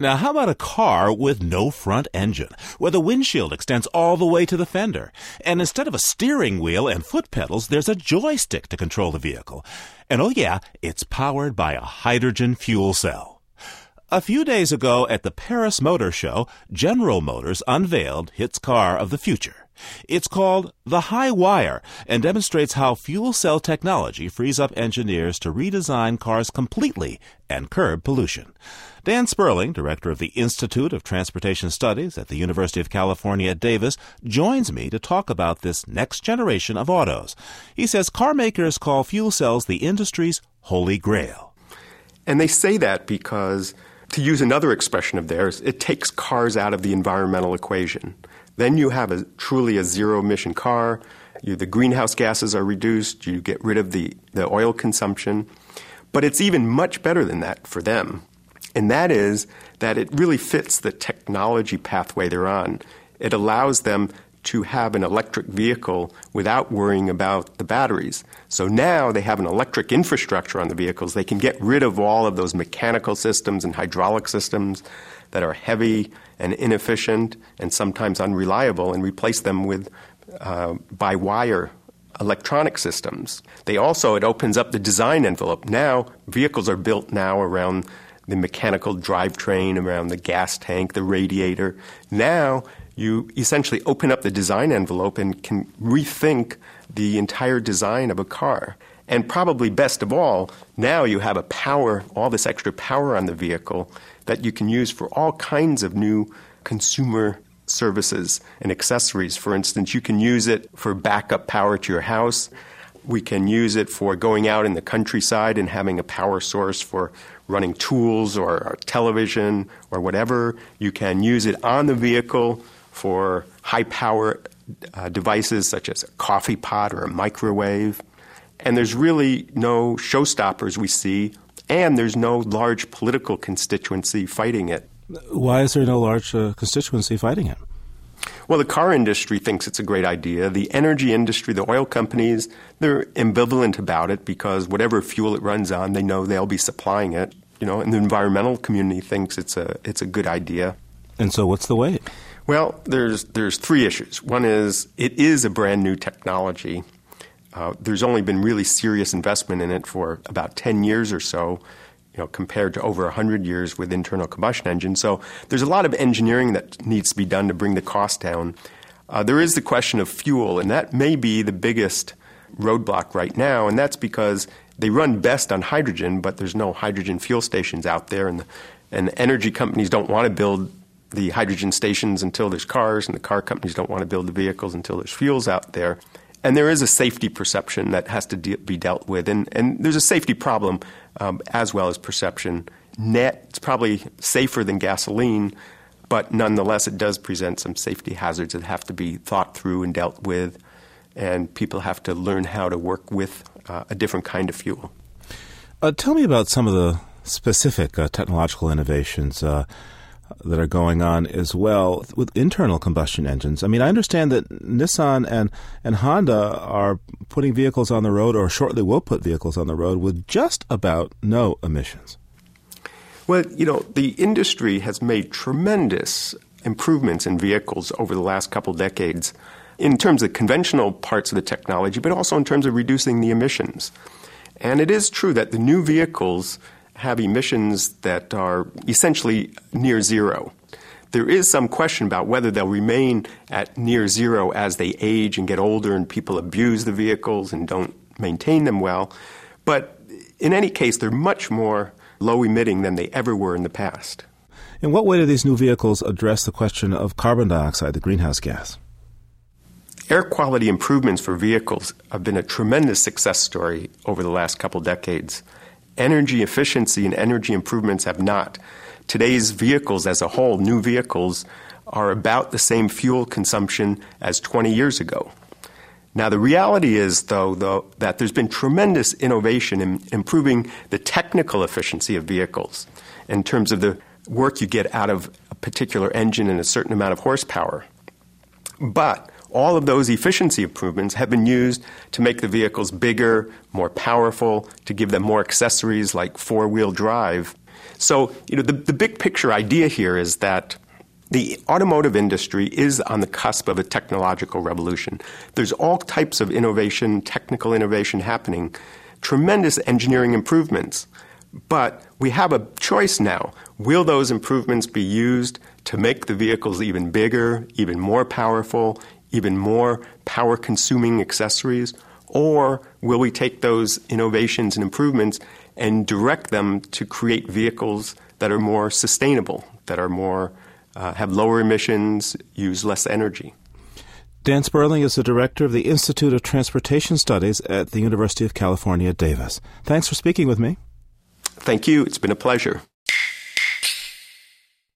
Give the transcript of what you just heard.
Now, how about a car with no front engine, where the windshield extends all the way to the fender, and instead of a steering wheel and foot pedals, there's a joystick to control the vehicle. And oh yeah, it's powered by a hydrogen fuel cell. A few days ago at the Paris Motor Show, General Motors unveiled its car of the future. It's called the Hi-Wire and demonstrates how fuel cell technology frees up engineers to redesign cars completely and curb pollution. Dan Sperling, director of the Institute of Transportation Studies at the University of California at Davis, joins me to talk about this next generation of autos. He says car makers call fuel cells the industry's holy grail. And they say that because, to use another expression of theirs, it takes cars out of the environmental equation. Then you have truly a zero-emission car. The greenhouse gases are reduced. You get rid of the oil consumption. But it's even much better than that for them. And that is that it really fits the technology pathway they're on. It allows them to have an electric vehicle without worrying about the batteries. So now they have an electric infrastructure on the vehicles. They can get rid of all of those mechanical systems and hydraulic systems that are heavy and inefficient and sometimes unreliable and replace them with by-wire electronic systems. It opens up the design envelope. Now, vehicles are built now around the mechanical drivetrain, around the gas tank, the radiator. Now, you essentially open up the design envelope and can rethink the entire design of a car. And probably best of all, now you have all this extra power on the vehicle that you can use for all kinds of new consumer services and accessories. For instance, you can use it for backup power to your house. We can use it for going out in the countryside and having a power source for running tools or television or whatever. You can use it on the vehicle for high-power devices such as a coffee pot or a microwave. And there's really no showstoppers we see, and there's no large political constituency fighting it. Why is there no large constituency fighting it? Well, the car industry thinks it's a great idea. The energy industry, the oil companies, they're ambivalent about it because whatever fuel it runs on, they know they'll be supplying it. And the environmental community thinks it's a good idea. And so what's the wait? Well, there's three issues. One is it is a brand new technology. There's only been really serious investment in it for about 10 years or so, compared to over 100 years with internal combustion engines. So there's a lot of engineering that needs to be done to bring the cost down. There is the question of fuel, and that may be the biggest roadblock right now, and that's because they run best on hydrogen, but there's no hydrogen fuel stations out there, and the energy companies don't want to build the hydrogen stations until there's cars, and the car companies don't want to build the vehicles until there's fuels out there. And there is a safety perception that has to be dealt with, and there's a safety problem as well as perception. It's probably safer than gasoline, but nonetheless it does present some safety hazards that have to be thought through and dealt with, and people have to learn how to work with a different kind of fuel. Tell me about some of the specific technological innovations that are going on as well with internal combustion engines. I mean, I understand that Nissan and Honda are putting vehicles on the road, or shortly will put vehicles on the road, with just about no emissions. Well, the industry has made tremendous improvements in vehicles over the last couple decades in terms of conventional parts of the technology, but also in terms of reducing the emissions. And it is true that the new vehicles have emissions that are essentially near zero. There is some question about whether they'll remain at near zero as they age and get older and people abuse the vehicles and don't maintain them well. But in any case, they're much more low-emitting than they ever were in the past. In what way do these new vehicles address the question of carbon dioxide, the greenhouse gas? Air quality improvements for vehicles have been a tremendous success story over the last couple decades. Energy efficiency and energy improvements have not. Today's vehicles as a whole, new vehicles, are about the same fuel consumption as 20 years ago. Now, the reality is, though, that there's been tremendous innovation in improving the technical efficiency of vehicles in terms of the work you get out of a particular engine and a certain amount of horsepower. But all of those efficiency improvements have been used to make the vehicles bigger, more powerful, to give them more accessories like four-wheel drive. So, the big picture idea here is that the automotive industry is on the cusp of a technological revolution. There's all types of innovation, technical innovation happening, tremendous engineering improvements. But we have a choice now. Will those improvements be used to make the vehicles even bigger, even more powerful, even more power-consuming accessories? Or will we take those innovations and improvements and direct them to create vehicles that are more sustainable, that are more have lower emissions, use less energy? Dan Sperling is the director of the Institute of Transportation Studies at the University of California, Davis. Thanks for speaking with me. Thank you. It's been a pleasure.